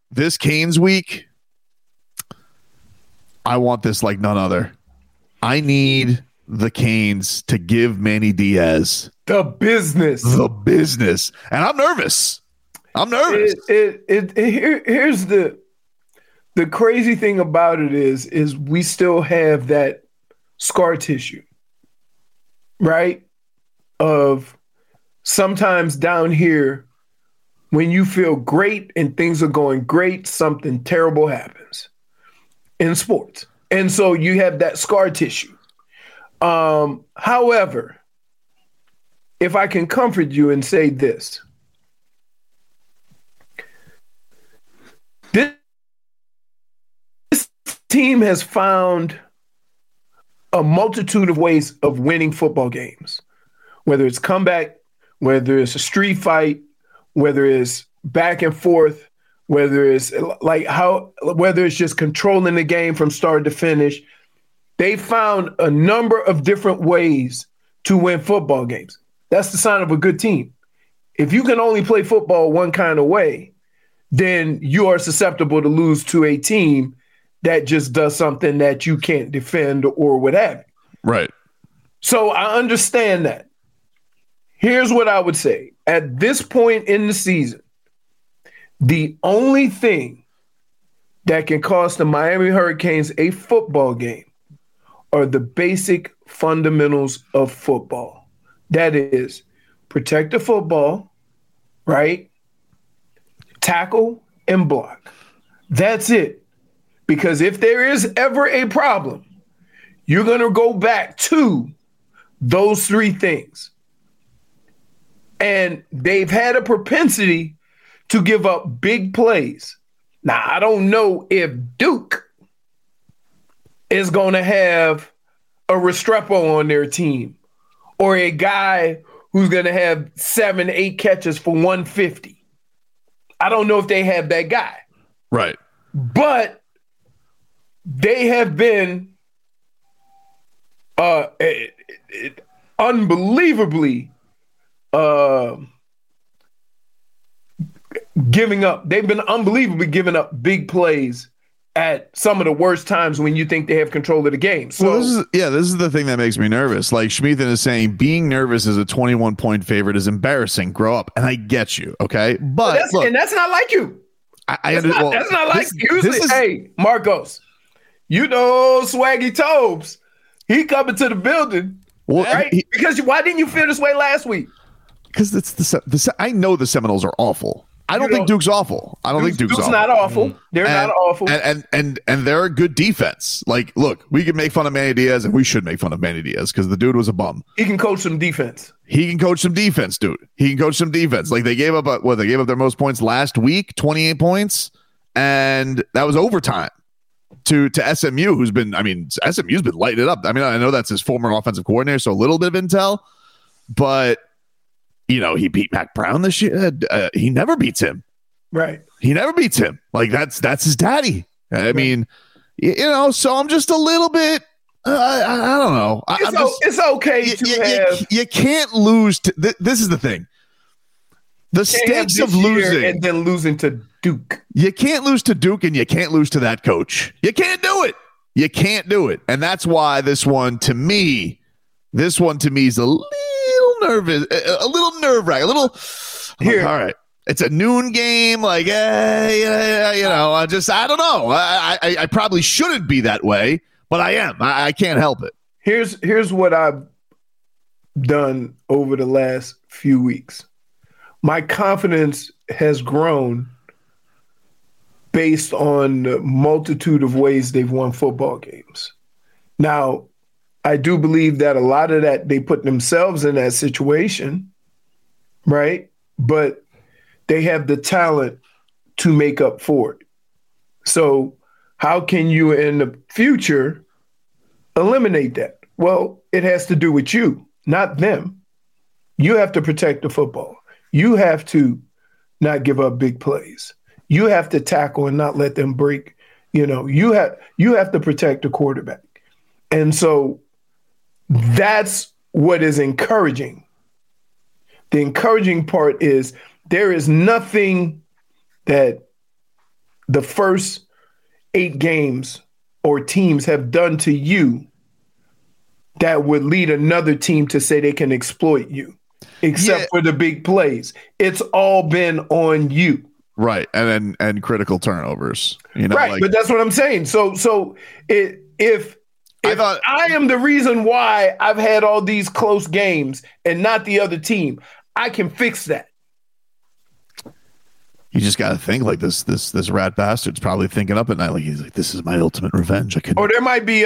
this Canes week, I want this like none other. I need the Canes to give Manny Diaz the business. And I'm nervous. Here's the crazy thing about it is we still have that scar tissue, right? Of sometimes down here, when you feel great and things are going great, something terrible happens in sports. And so you have that scar tissue. However, if I can comfort you and say this team has found a multitude of ways of winning football games, whether it's comeback, whether it's a street fight, whether it's back and forth, whether it's whether it's just controlling the game from start to finish. They found a number of different ways to win football games. That's the sign of a good team. If you can only play football one kind of way, then you are susceptible to lose to a team that just does something that you can't defend or what have you. Right. So I understand that. Here's what I would say. At this point in the season, the only thing that can cost the Miami Hurricanes a football game are the basic fundamentals of football. That is, protect the football, right? Tackle and block. That's it. Because if there is ever a problem, you're going to go back to those three things. And they've had a propensity to give up big plays. Now, I don't know if Duke is going to have a Restrepo on their team or a guy who's going to have 7-8 catches for 150. I don't know if they have that guy. Right. But they have been unbelievably giving up. They've been unbelievably giving up big plays at some of the worst times when you think they have control of the game. So well, this is the thing that makes me nervous. Like Schmeathan is saying, being nervous as a 21-point favorite is embarrassing. Grow up. And I get you, okay? But that's not like you. That's not like you. Hey, Marcos, you know Swaggy Tobes. He coming to the building, right? Because why didn't you feel this way last week? Because I know the Seminoles are awful. I don't think Duke's awful. I don't think Duke's awful. Not awful. They're not awful. And they're a good defense. Like, look, we can make fun of Manny Diaz, and we should make fun of Manny Diaz because the dude was a bum. He can coach some defense. He can coach some defense, dude. He can coach some defense. Like, they gave up their most points last week, 28 points, and that was overtime to SMU, who's been, SMU's been lighting it up. I mean, I know that's his former offensive coordinator, so a little bit of intel, but he beat Mac Brown this year. He never beats him. Right. He never beats him. Like, that's his daddy. I mean, so I'm just a little bit, I don't know. It's okay you can't lose. This is the thing. The stakes of losing. And then losing to Duke. You can't lose to Duke and you can't lose to that coach. You can't do it. You can't do it. And that's why this one to me is a little nervous, a little nerve-wracking, a little. Here. All right. It's a noon game. Like, I don't know. I probably shouldn't be that way, but I am. I can't help it. Here's what I've done over the last few weeks. My confidence has grown based on the multitude of ways they've won football games. Now, I do believe that a lot of that they put themselves in that situation, right? But they have the talent to make up for it. So how can you in the future eliminate that? Well, it has to do with you, not them. You have to protect the football. You have to not give up big plays. You have to tackle and not let them break. You have to protect the quarterback. And so that's what is encouraging. The encouraging part is there is nothing that the first 8 games or teams have done to you that would lead another team to say they can exploit you, except for the big plays. It's all been on you. Right. And critical turnovers. Right. But that's what I'm saying. So if I am the reason why I've had all these close games and not the other team, I can fix that. You just got to think like this rat bastard's probably thinking up at night. Like he's like, this is my ultimate revenge. Or there might be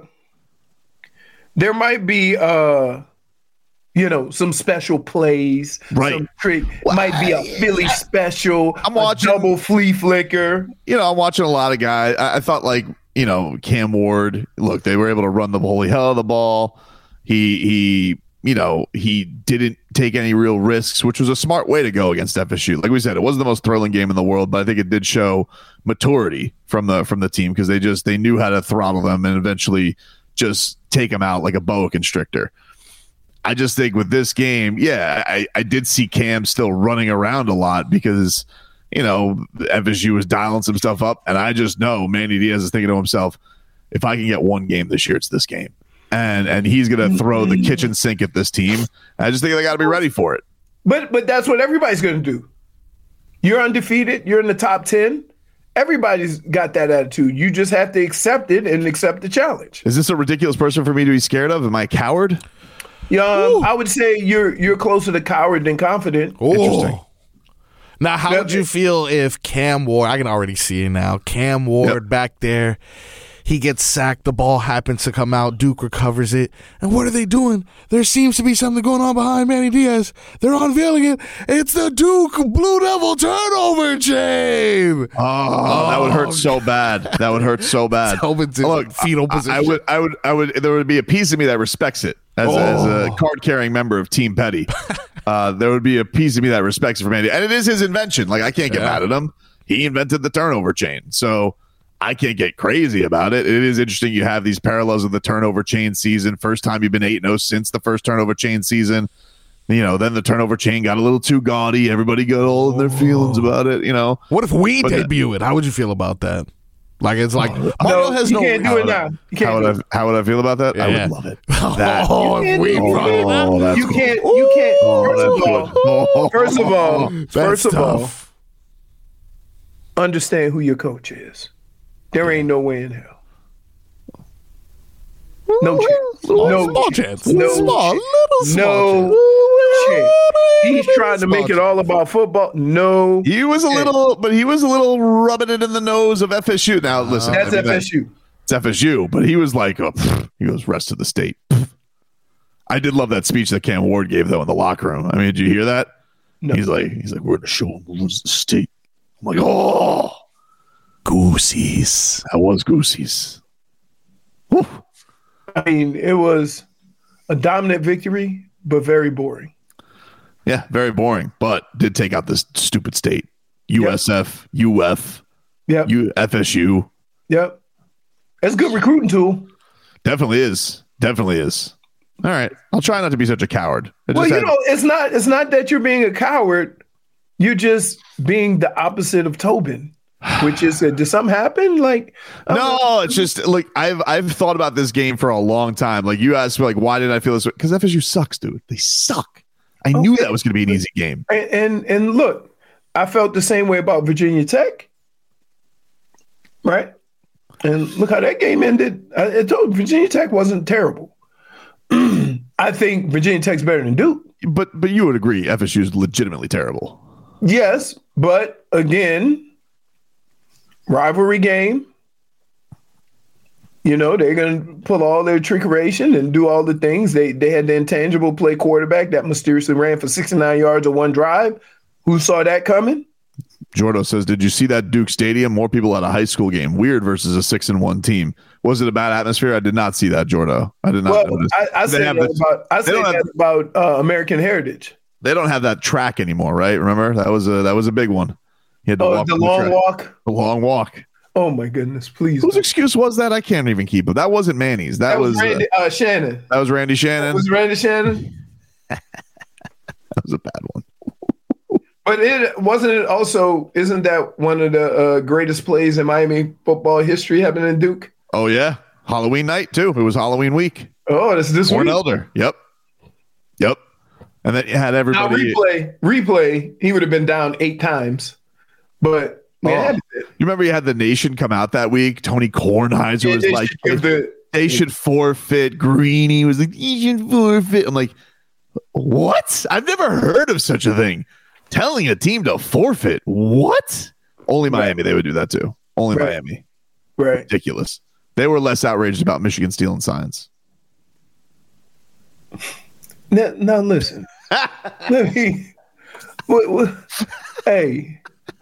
some special plays. Right. Some trick. Might be a Philly special. I'm watching double flea flicker. I'm watching a lot of guys. I thought like, Cam Ward, look, they were able to run the holy hell of the ball. He didn't take any real risks, which was a smart way to go against FSU. Like we said, it wasn't the most thrilling game in the world, but I think it did show maturity from the team because they knew how to throttle them and eventually just take them out like a boa constrictor. I just think with this game, I did see Cam still running around a lot because, FSU was dialing some stuff up. And I just know Manny Diaz is thinking to himself, if I can get one game this year, it's this game. And he's going to throw the kitchen sink at this team. I just think they got to be ready for it. But that's what everybody's going to do. You're undefeated. You're in the top 10. Everybody's got that attitude. You just have to accept it and accept the challenge. Is this a ridiculous person for me to be scared of? Am I a coward? I would say you're closer to coward than confident. Ooh. Interesting. Now, how would you feel if Cam Ward, I can already see it now, Cam Ward back there, he gets sacked, the ball happens to come out, Duke recovers it, and what are they doing? There seems to be something going on behind Manny Diaz. They're unveiling it. It's the Duke Blue Devil turnover chain. Oh, that would hurt so bad. That would hurt so bad. Look, fetal position. I would. There would be a piece of me that respects it as a card-carrying member of Team Petty. There would be a piece of me that respects it for Manny, and it is his invention. Like I can't get mad at him. He invented the turnover chain, so I can't get crazy about it. It is interesting. You have these parallels of the turnover chain season. First time you've been 8-0 since the first turnover chain season. Then the turnover chain got a little too gaudy. Everybody got all in their feelings about it. What if we debut it? How would you feel about that? Like it's like Mario has you can't do it now. How would I feel about that? Yeah. I would love it. First of all, understand who your coach is. There ain't no way in hell. No chance. No chance. He's trying to make it all about football. No. He was a little rubbing it in the nose of FSU. Now, listen. That's FSU. It's FSU, but he was like, he goes, rest of the state. I did love that speech that Cam Ward gave, though, in the locker room. I mean, did you hear that? No. He's like, we're going to show him who runs the state. I'm like, oh. Goosies. That was Goosies. Whew. I mean, it was a dominant victory, but very boring. Yeah, very boring, but did take out this stupid state. USF, UF, FSU. Yep. That's a good recruiting tool. Definitely is. All right. I'll try not to be such a coward. It's not that you're being a coward. You're just being the opposite of Tobin. Which is, did something happen? No, it's just like I've thought about this game for a long time. Like you asked me, like, why did I feel this way? Because FSU sucks, dude. They suck. I knew that was going to be an easy game. And look, I felt the same way about Virginia Tech, right? And look how that game ended. I told you, Virginia Tech wasn't terrible. I think Virginia Tech's better than Duke. But you would agree FSU is legitimately terrible. Yes, but again, rivalry game. They're going to pull all their trickeration and do all the things. They had the intangible play quarterback that mysteriously ran for 69 yards on one drive. Who saw that coming? Jordo says, did you see that Duke Stadium? More people at a high school game. Weird versus a 6-1 team. Was it a bad atmosphere? I did not see that, Jordo. I did not notice. I said that about American Heritage. They don't have that track anymore, right? Remember? That was a big one. He had to walk the long walk? The long walk. Oh, my goodness. Please. Whose excuse was that? I can't even keep it. That wasn't Manny's. That was Randy, Shannon. That was Randy Shannon. Was Randy Shannon? That was a bad one. But it also, isn't that one of the greatest plays in Miami football history happening in Duke? Oh, yeah. Halloween night, too. It was Halloween week. Oh, this week. Warren Elder. Yep. And then you had everybody. Now, replay, he would have been down 8 times. But, man. You remember you had the nation come out that week? Tony Kornheiser was like, they should forfeit. Greeny was like, you should forfeit. I'm like, what? I've never heard of such a thing. Telling a team to forfeit. What? Only Miami, they would do that too. Only Miami. Right. Ridiculous. They were less outraged about Michigan stealing signs. Now listen. Let me. Hey.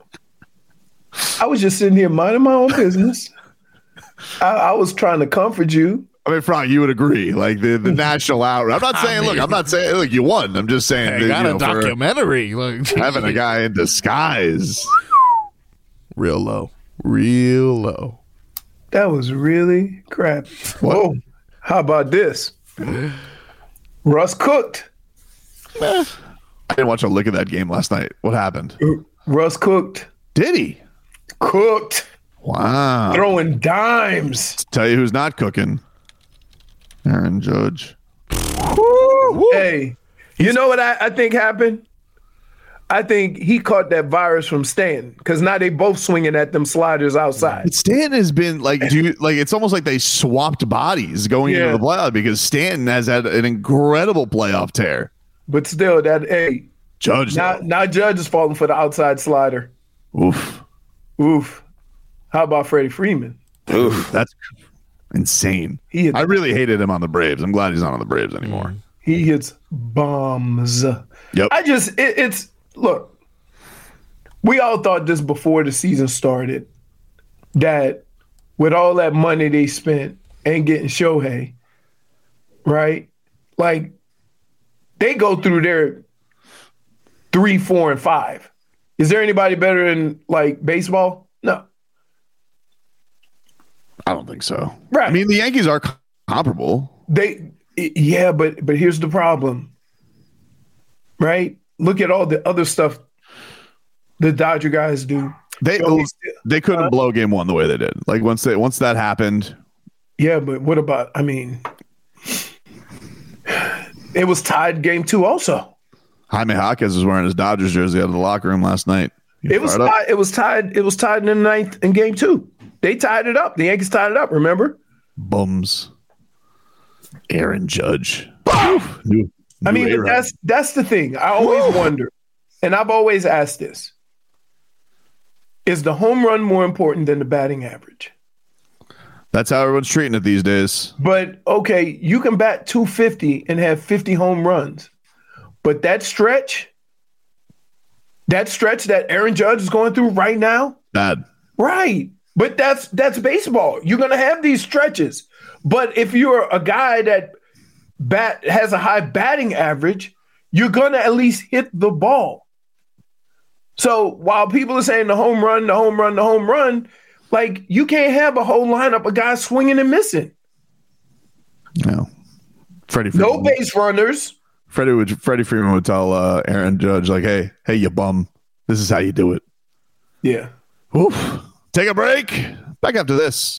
I was just sitting here minding my own business. I was trying to comfort you. I mean, Frank, you would agree. Like the national outrage. I'm not saying, look, you won. I'm just saying. Hey, got a documentary. Like, having a guy in disguise. Real low. That was really crap. Whoa. How about this? Russ cooked. I didn't watch a lick of that game last night. What happened? Russ cooked. Did he? Cooked. Wow. Throwing dimes. Tell you who's not cooking. Aaron Judge. Woo. Hey, you know what I think happened? I think he caught that virus from Stanton because now they both swinging at them sliders outside. But Stanton has been like, it's almost like they swapped bodies going into the playoff because Stanton has had an incredible playoff tear. But still, Judge. Now Judge is falling for the outside slider. Oof. How about Freddie Freeman? Oof. That's insane. I really hated him on the Braves. I'm glad he's not on the Braves anymore. He hits bombs. Yep. Look, we all thought this before the season started, that with all that money they spent and getting Shohei, right? Like, they go through their 3, 4, and 5. Is there anybody better than, like, baseball? No. I don't think so. Right. I mean, the Yankees are comparable. But here's the problem, right? Look at all the other stuff the Dodger guys do. They couldn't blow game 1 the way they did. Like once that happened. Yeah, but what about? I mean, it was tied game 2 also. Jaime Jaquez was wearing his Dodgers jersey out of the locker room last night. It was tied in the 9th in game 2. They tied it up. The Yankees tied it up. Remember? Bums. Aaron Judge. I mean, that's the thing. I always wonder, and I've always asked this: is the home run more important than the batting average? That's how everyone's treating it these days. But okay, you can bat 250 and have 50 home runs, but that stretch that Aaron Judge is going through right now, bad. Right. But that's baseball. You're going to have these stretches. But if you're a guy that has a high batting average, you're going to at least hit the ball. So while people are saying the home run, like, you can't have a whole lineup of guys swinging and missing. No. No base runners. Freddie Freeman would tell Aaron Judge, like, hey, you bum. This is how you do it. Yeah. Oof. Take a break. Back after this.